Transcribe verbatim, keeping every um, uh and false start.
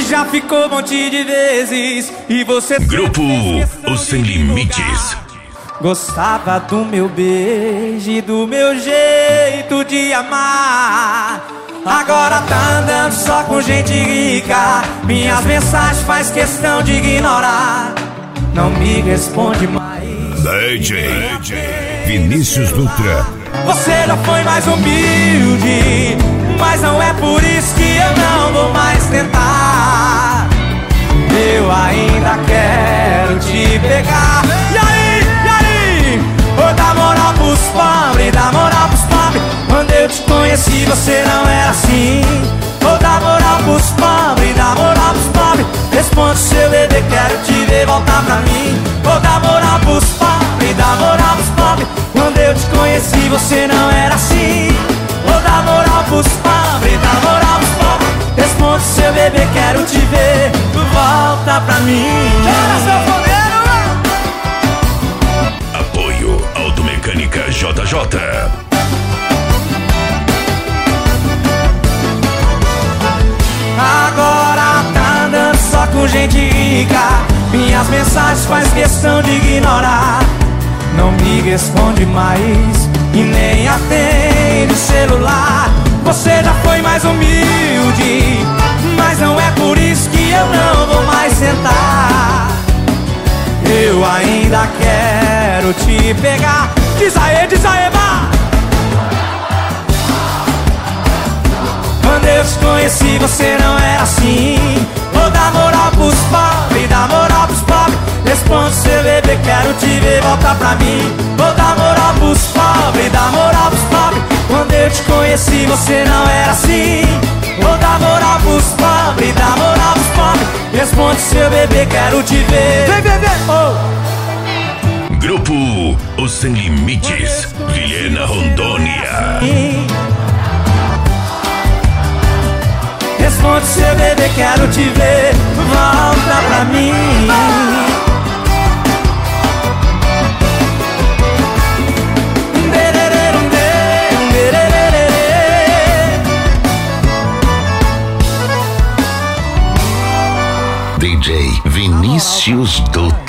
já ficou um monte de vezes e você Grupo Os Sem Limites. Gostava do meu beijo e do meu jeito de amar. Agora tá andando só com gente rica. Minhas mensagens faz questão de ignorar. Não me responde mais. D J Vinícius Dutra. Você já foi mais humilde, mas não é por isso que eu não vou mais tentar. Eu ainda quero te pegar. E aí, e aí? Vou dar moral pros pobres, dar moral pros pobres. Quando eu te conheci você não era assim. Vou dar moral pros pobres, dar moral pros pobres. Responde seu bebê, quero te ver voltar pra mim. Vou dar moral pros pobres, dar moral pros pobres. Quando eu te conheci você não era assim. Vou dar moral pros pobres, dar moral pros pobres. Responde seu bebê, quero te ver, volta pra mim. Apoio Automecânica J J. Agora tá andando só com gente rica. Minhas mensagens faz questão de ignorar. Não me responde mais e nem atende o celular. Você já foi mais humilde, mas não é por isso que eu não vou mais sentar. Eu ainda quero te pegar. Diz aê, diz aê, vá. Quando eu te conheci você não era assim. Vou dar moral pros pobres, dar moral pros pobres. Responde seu bebê, quero te ver, volta pra mim. Vou dar moral pros pobres, dar moral pros pobres. Quando eu te conheci você não era assim. Vou dar moral pros pobres, dar moral pros pobres. Responde seu bebê, quero te ver. Vem, vem, vem, oh. Grupo Os Sem Limites, Vilhena, Rondônia. Responde seu bebê, quero te ver, volta pra mim. D J Vinícius Dutra.